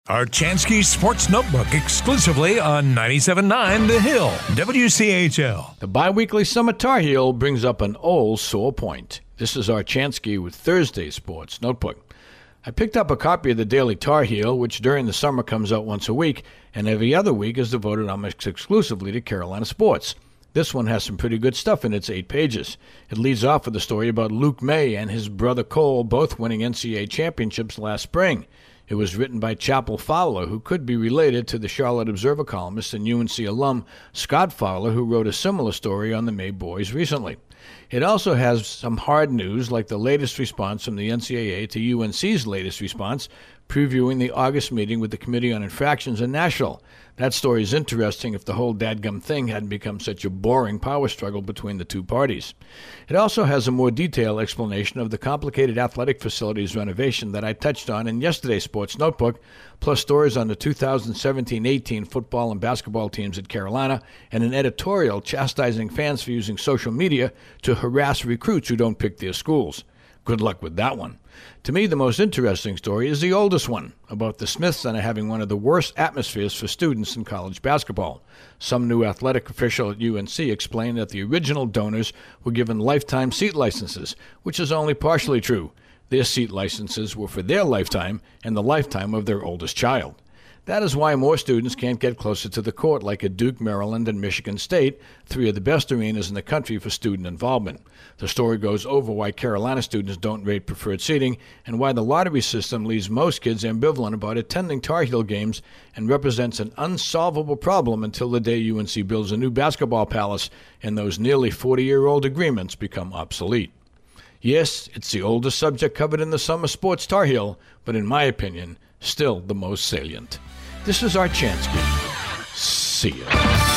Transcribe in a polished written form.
Archansky Sports Notebook exclusively on 97.9 The Hill, WCHL. The biweekly Summer Tar Heel brings up an old sore point. This is Archansky with Thursday Sports Notebook. I picked up a copy of the Daily Tar Heel, which during the summer comes out once a week, and every other week is devoted almost exclusively to Carolina sports. This one has some pretty good stuff in its 8 pages. It leads off with a story about Luke May and his brother Cole both winning NCAA championships last spring. It was written by Chapel Fowler, who could be related to the Charlotte Observer columnist and UNC alum Scott Fowler, who wrote a similar story on the May boys recently. It also has some hard news, like the latest response from the NCAA to UNC's latest response, previewing the August meeting with the Committee on Infractions in Nashville. That story is interesting if the whole dadgum thing hadn't become such a boring power struggle between the two parties. It also has a more detailed explanation of the complicated athletic facilities renovation that I touched on in yesterday's Sports Notebook, plus stories on the 2017-18 football and basketball teams at Carolina, and an editorial chastising fans for using social media to harass recruits who don't pick their schools. Good luck with that one. To me, the most interesting story is the oldest one, about the Smith Center having one of the worst atmospheres for students in college basketball. Some new athletic official at UNC explained that the original donors were given lifetime seat licenses, which is only partially true. Their seat licenses were for their lifetime and the lifetime of their oldest child. That is why more students can't get closer to the court, like at Duke, Maryland, and Michigan State, 3 of the best arenas in the country for student involvement. The story goes over why Carolina students don't rate preferred seating and why the lottery system leaves most kids ambivalent about attending Tar Heel games and represents an unsolvable problem until the day UNC builds a new basketball palace and those nearly 40-year-old agreements become obsolete. Yes, it's the oldest subject covered in the Summer Sports Tar Heel, but in my opinion, still the most salient. This is Archansky. See ya.